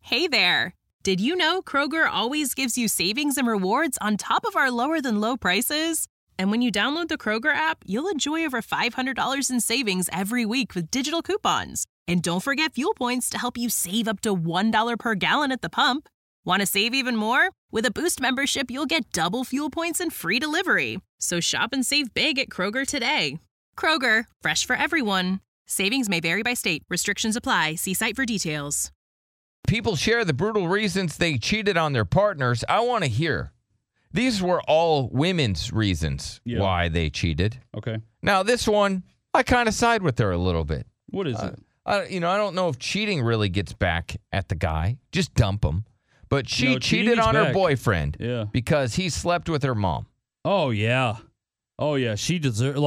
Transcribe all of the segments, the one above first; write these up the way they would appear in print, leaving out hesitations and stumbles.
Hey there! Did you know Kroger always gives you savings and rewards on top of our lower-than-low prices? And when you download the Kroger app, you'll enjoy over $500 in savings every week with digital coupons. And don't forget fuel points to help you save up to $1 per gallon at the pump. Want to save even more? With a Boost membership, you'll get double fuel points and free delivery. So shop and save big at Kroger today. Kroger, fresh for everyone. Savings may vary by state. Restrictions apply. See site for details. People share the brutal reasons they cheated on their partners. I want to hear. These were all women's reasons why they cheated. Okay. Now, this one, I kind of side with her a little bit. What is it? I don't know if cheating really gets back at the guy. Just dump him. But she cheated on her boyfriend because he slept with her mom. Oh, yeah. Oh, yeah. She deserved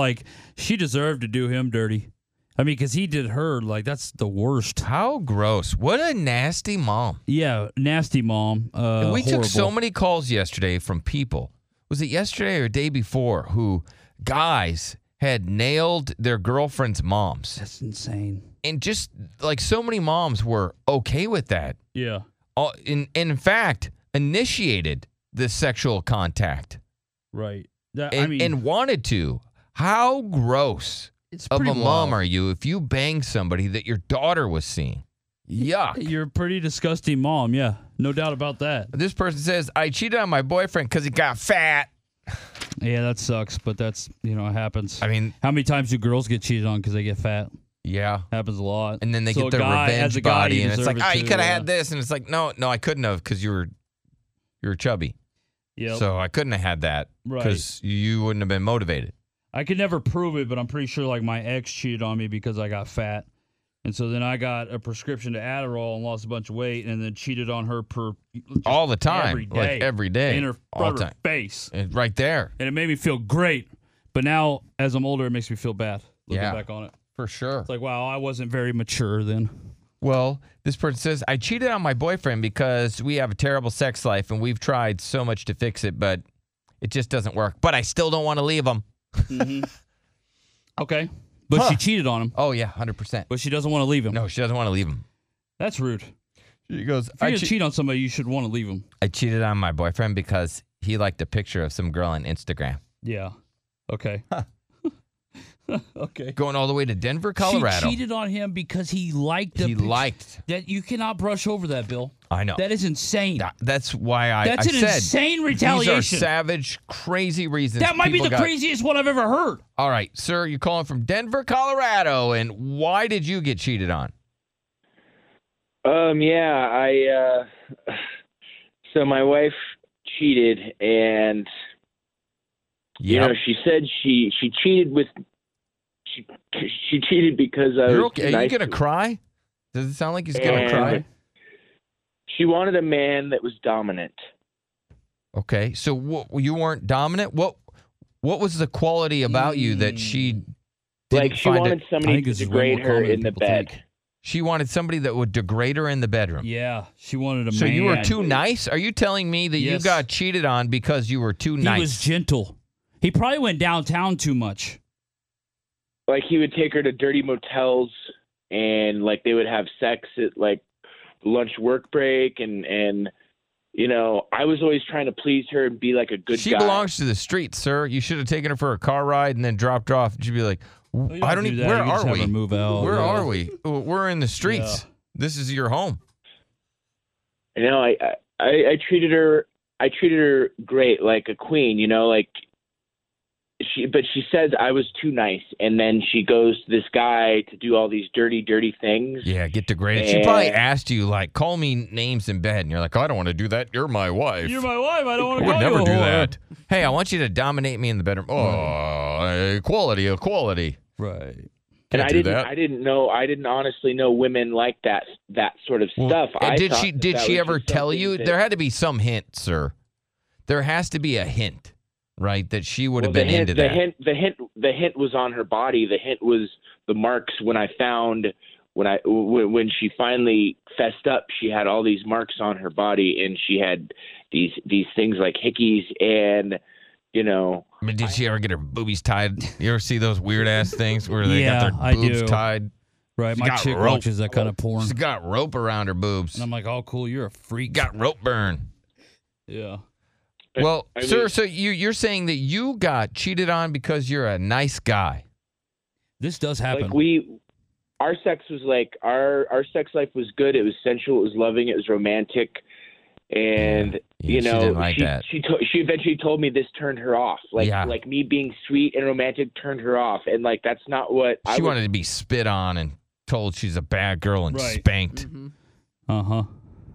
to do him dirty. I mean, because he did her, that's the worst. How gross. What a nasty mom. Yeah, nasty mom. And we horrible. took so many calls yesterday from people. Was it yesterday or day before who guys had nailed their girlfriend's moms? That's insane. And just, so many moms were okay with that. Yeah. In fact, initiated the sexual contact. Right. And wanted to. How gross. It's of a pretty mom wild. are you if you bang somebody that your daughter was seeing? Yuck. You're a pretty disgusting mom, yeah. No doubt about that. This person says, I cheated on my boyfriend because he got fat. Yeah, that sucks, but that's, it happens. I mean, how many times do girls get cheated on because they get fat? Yeah. Happens a lot. And then they get their revenge body, and it's like, you could have had this. And it's like, no, I couldn't have because you were chubby. Yep. So I couldn't have had that because you wouldn't have been motivated. I could never prove it, but I'm pretty sure my ex cheated on me because I got fat. And so then I got a prescription to Adderall and lost a bunch of weight and then cheated on her all the time. Every day. In her front of her time. face. And right there. And it made me feel great. But now, as I'm older, it makes me feel bad looking back on it. For sure. It's like, wow, I wasn't very mature then. Well, this person says, I cheated on my boyfriend because we have a terrible sex life and we've tried so much to fix it, but it just doesn't work. But I still don't want to leave him. Mm-hmm. Okay. But she cheated on him. Oh, yeah, 100%. But she doesn't want to leave him. No, she doesn't want to leave him. That's rude. She goes, if you're going to cheat on somebody, you should want to leave him. I cheated on my boyfriend because he liked a picture of some girl on Instagram. Yeah. Okay. Okay. Going all the way to Denver, Colorado. She cheated on him because he liked that. You cannot brush over that, Bill. I know. That is insane. That's why I That's said. That's an insane retaliation. These are savage, crazy reasons. That might be the craziest one I've ever heard. All right, sir, you're calling from Denver, Colorado, and why did you get cheated on? So my wife cheated, and she said she cheated with. She cheated because I was okay. Are you gonna cry? Does it sound like he's gonna cry? She wanted a man that was dominant. Okay, so you weren't dominant. What was the quality about you that she didn't she wanted somebody to degrade her in the bed? She wanted somebody that would degrade her in the bedroom. Yeah, she wanted a man. So you were too nice? Are you telling me that you got cheated on because you were too nice? He was gentle. He probably went downtown too much. He would take her to dirty motels and they would have sex at lunch work break and I was always trying to please her and be a good guy. She belongs to the streets, sir. You should have taken her for a car ride and then dropped her off. She'd be like, I don't even, where are we? Move out. Where are we? We're in the streets. Yeah. This is your home. I treated her great, like a queen, But she says I was too nice, and then she goes to this guy to do all these dirty things. Yeah, get degraded. She probably asked you, call me names in bed, and you're like, I don't want to do that. You're my wife. You're my wife. I don't want to call you. I would never do that. Hey, I want you to dominate me in the bedroom. Oh, equality. Right. And I didn't honestly know women like that sort of stuff. Did she ever tell you? There had to be some hint, sir. There has to be a hint. Right, that she would have been into that. The hint was on her body. The hint was the marks when she finally fessed up. She had all these marks on her body, and she had these things like hickeys, and I mean, did she ever get her boobies tied? You ever see those weird ass things where they got their boobs tied? Right, She's my got chick rope. watches that kind of porn. She's got rope around her boobs. And I'm like, oh, cool, you're a freak. Got rope burn. Yeah. Well, I sir, mean- so you're saying that you got cheated on because you're a nice guy. This does happen. Like our sex was like our sex life was good. It was sensual. It was loving. It was romantic. And Yeah, she didn't like that. She eventually told me this turned her off. Like me being sweet and romantic turned her off. And like that's not what She wanted to be spit on and told she's a bad girl and Right. spanked. Mm-hmm. Uh-huh.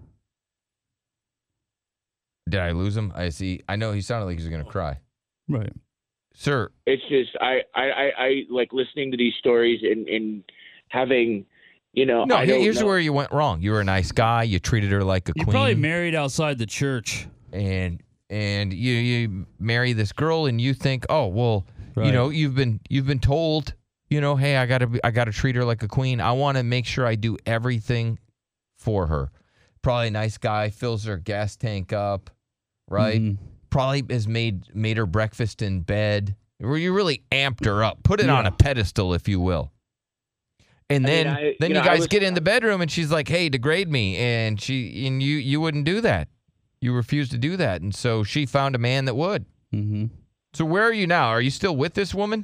Did I lose him? I see. I know he sounded like he was going to cry. Right. Sir, It's just I like listening to these stories and having, no, I don't here's know. where you went wrong. You were a nice guy. You treated her like a You're queen. probably married outside the church. and you marry this girl and you think, oh well, Right. you've been told, hey, I gotta treat her like a queen. I want to make sure I do everything for her. Probably a nice guy, fills her gas tank up, right? Mhm. Probably has made her breakfast in bed. Where you really amped her up, put it on Yeah. a pedestal, if you will. And I then mean, then you you know, guys I was- get in the bedroom and she's like, hey, degrade me, and you wouldn't do that. You refused to do that, and so she found a man that would. Mm-hmm. So where are you now? Are you still with this woman?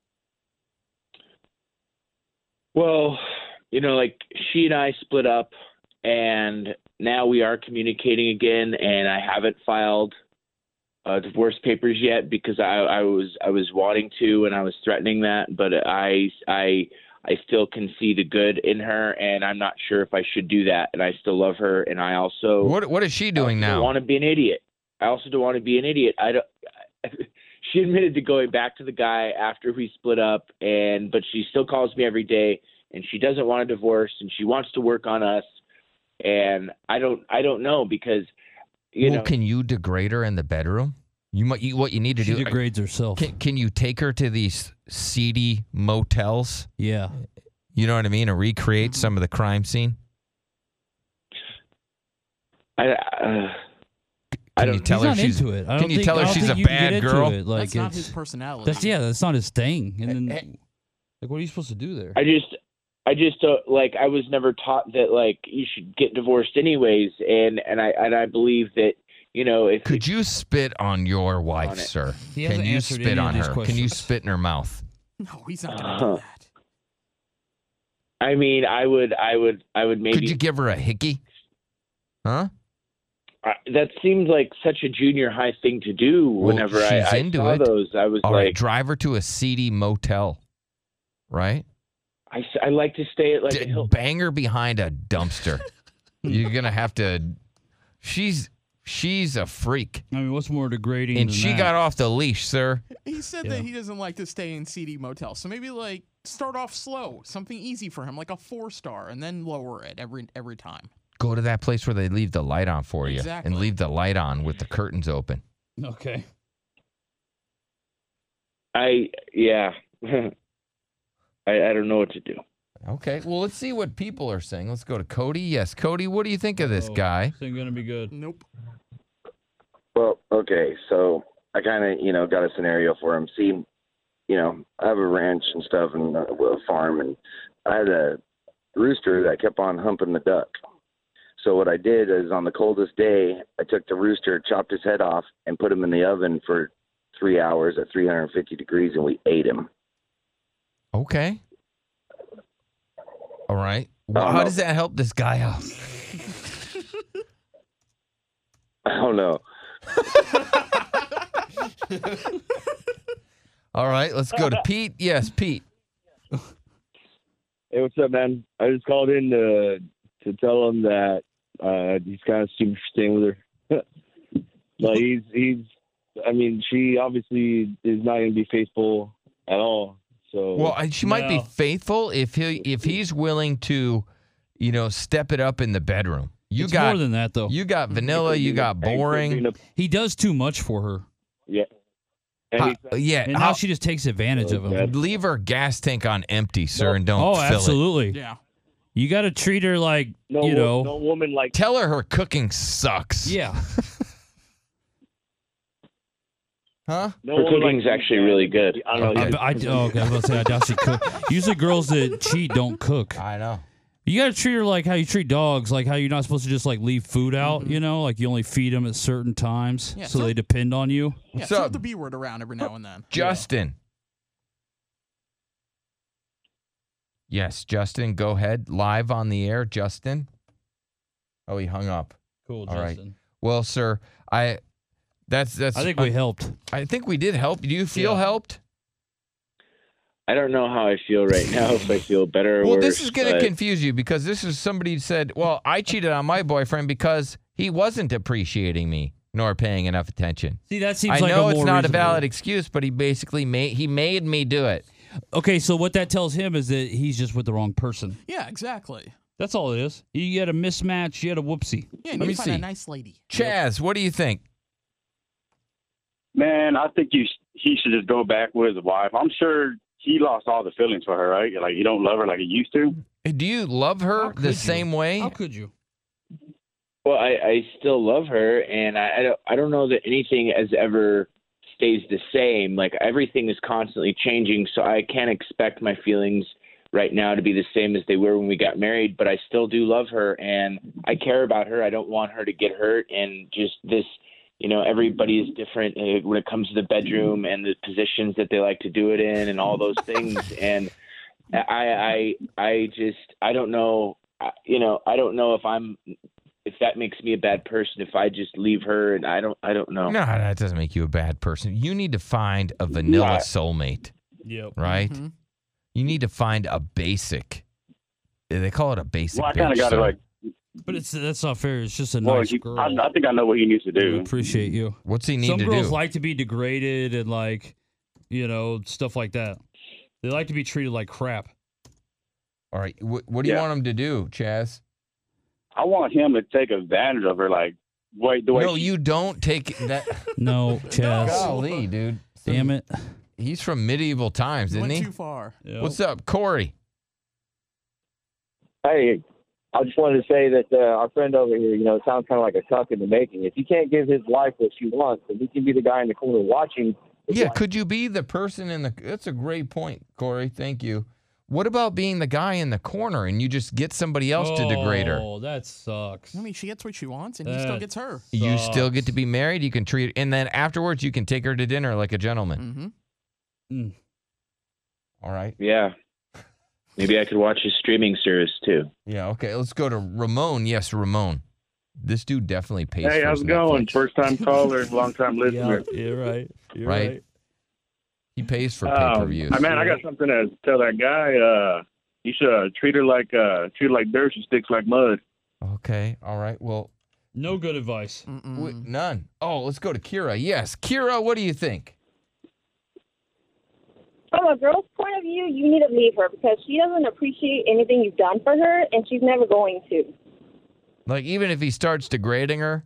Well, like she and I split up, and now we are communicating again. And I haven't filed divorce papers yet because I was wanting to, and I was threatening that. But I still can see the good in her, and I'm not sure if I should do that. And I still love her, and I also What is she doing I now? don't want to be an idiot. I also don't want to be an idiot. She admitted to going back to the guy after we split up, but she still calls me every day, and she doesn't want a divorce, and she wants to work on us. And I don't know because, Can you degrade her in the bedroom? What you need to She do. degrades herself. Can you take her to these seedy motels? Yeah. You know what I mean? And recreate some of the crime scene. Can you tell He's her not she's? into it. I Can don't you think- tell her I don't she's think a you can bad get into girl? it. Like, That's not it's- his personality. That's not his thing. And then, like, what are you supposed to do there? I just I was never taught that like you should get divorced anyways, and I believe that if Could you spit on your wife, On it. sir? He Can hasn't you answered spit any of on these her? Can you questions. spit in her mouth? No, he's not going to do that. I mean, I would maybe. Could you give her a hickey? Huh? That seemed like such a junior high thing to do. Well, Whenever she's I into saw it. those, I was All right, like, drive her to a seedy motel, right? I like to stay at like a Hilton. Bang her behind a dumpster. You're gonna have to. She's a freak, I mean, what's more degrading and than she that? got off the leash, sir. He said that he doesn't like to stay in seedy motels. So maybe like start off slow, something easy for him, like a 4-star, and then lower it every time. Go to that place where they leave the light on for you, Exactly. and leave the light on with the curtains open. Okay. Yeah. I don't know what to do. Okay, well, let's see what people are saying. Let's go to Cody. Yes, Cody, what do you think of this Oh, guy? This ain't gonna be good. Nope. Well, okay, so I kind of, got a scenario for him. See, I have a ranch and stuff and a farm, and I had a rooster that kept on humping the duck. So what I did is on the coldest day, I took the rooster, chopped his head off, and put him in the oven for 3 hours at 350 degrees, and we ate him. Okay. All right. I Well, don't how know. does that help this guy out? I don't know. All right, let's go to Pete. Yes, Pete. Hey, what's up, man? I just called in to tell him that he's kind of super staying with her. Like he's. I mean, she obviously is not going to be faithful at all. So Well, she might be No. faithful if he's willing to, step it up in the bedroom. You It's got more than that, though. you got vanilla, you got boring. He does too much for her, Yeah. And Yeah, and now she just takes advantage of him. leave her gas tank on empty, sir, and don't Oh, fill it. absolutely. Yeah. You got to treat her like, no, no woman like Tell her cooking sucks. yeah. Huh? Her cooking's actually really good. I don't know. Okay. I was about to say, I doubt she cook. Usually girls that cheat don't cook. I know. You got to treat her like how you treat dogs, like how you're not supposed to just like leave food out, you know? Like you only feed them at certain times Yeah, so so- they depend on you. Yeah, What's throw up? the B word around every now and then. Justin. Yes, Justin, go ahead. Live on the air, Justin. Oh, he hung up. Cool, All right. Justin. Well, sir, that's I think we helped. I think we did help. Do you feel Yeah. helped? I don't know how I feel right now, if I feel better or Well, worse. this is going to but- confuse you because this is somebody who said, well, I cheated on my boyfriend because he wasn't appreciating me nor paying enough attention. See, that seems I like know a it's more not a reasonable- valid excuse, but he basically made me do it. Okay, so what that tells him is that he's just with the wrong person. Yeah, exactly. That's all it is. You had a mismatch, you had a whoopsie. Yeah, you Let need me to find see. a nice lady. Chaz, what do you think? Man, I think he should just go back with his wife. I'm sure he lost all the feelings for her, right? Like, you don't love her like you used to. Do you love How her could the you? same way? How could you? Well, I still love her, and I don't know that anything has ever stays the same. Like, everything is constantly changing, so I can't expect my feelings right now to be the same as they were when we got married, but I still do love her, and I care about her. I don't want her to get hurt, and just this, everybody is different when it comes to the bedroom and the positions that they like to do it in and all those things. And I don't know, I don't know if that makes me a bad person if I just leave her, and I don't know. No, that doesn't make you a bad person. You need to find a vanilla soulmate, Yep. right? Mhm. You need to find a basic. They call it a basic. Well, I kind of bitch, got so- it like, But that's not fair. It's just a well, nice girl. I think I know what he needs to I do. appreciate you. What's he need Some to girls do? like to be degraded and stuff like that. They like to be treated like crap. All right. What do you Yeah. want him to do, Chaz? I want him to take advantage of her, like, the way No, she- you don't take that. No, Chaz. Golly, dude. Damn it. He's from medieval times, You isn't went he? too far. Yep. What's up, Corey? Hey, I just wanted to say that our friend over here, it sounds kind of like a tuck in the making. If he can't give his wife what she wants, then he can be the guy in the corner watching. his Yeah, wife. could you be the person in the? That's a great point, Corey. Thank you. What about being the guy in the corner and you just get somebody else to degrade her? Oh, that sucks. I mean, she gets what she wants, and he still gets her. You still get sucks. to be married. You can treat, and then afterwards you can take her to dinner like a gentleman. Mm-hmm. All right. Yeah. Maybe I could watch his streaming service too. Yeah. Okay. Let's go to Ramon. Yes, Ramon. This dude definitely pays. Hey, for how's his it going? Netflix. First time caller, long time listener. Yeah, you're right. You're Right. right. He pays for pay-per-views. Man, I got something to tell that guy. You should treat her like dirt. She sticks like mud. Okay. All right. Well, No good advice. none. Oh, let's go to Kira. Yes, Kira. What do you think? From a girl's point of view, you need to leave her because she doesn't appreciate anything you've done for her, and she's never going to. Like, even if he starts degrading her,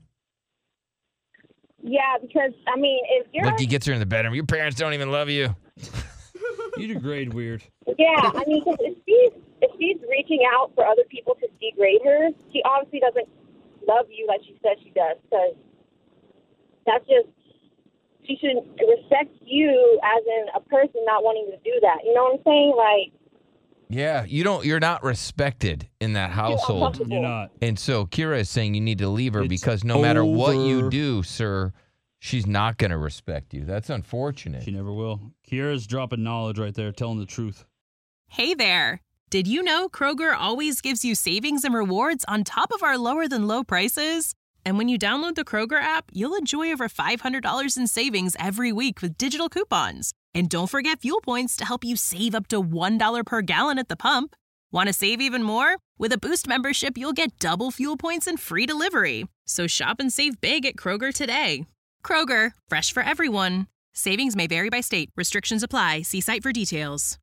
Yeah, because, I mean, if you're... like he gets her in the bedroom. Your parents don't even love you. You degrade weird. Yeah, I mean, 'cause if she's reaching out for other people to degrade her, she obviously doesn't love you like she says she does, because that's just... She should respect you as in a person not wanting to do that. You know what I'm saying? Like... Yeah, you're not respected in that household. uncomfortable. You're not. And so Kira is saying you need to leave her It's because no matter what you over. do, sir, she's not going to respect you. That's unfortunate. She never will. Kiera's dropping knowledge right there, telling the truth. Hey there! Did you know Kroger always gives you savings and rewards on top of our lower than low prices? And when you download the Kroger app, you'll enjoy over $500 in savings every week with digital coupons. And don't forget fuel points to help you save up to $1 per gallon at the pump. Want to save even more? With a Boost membership, you'll get double fuel points and free delivery. So shop and save big at Kroger today. Kroger, fresh for everyone. Savings may vary by state. Restrictions apply. See site for details.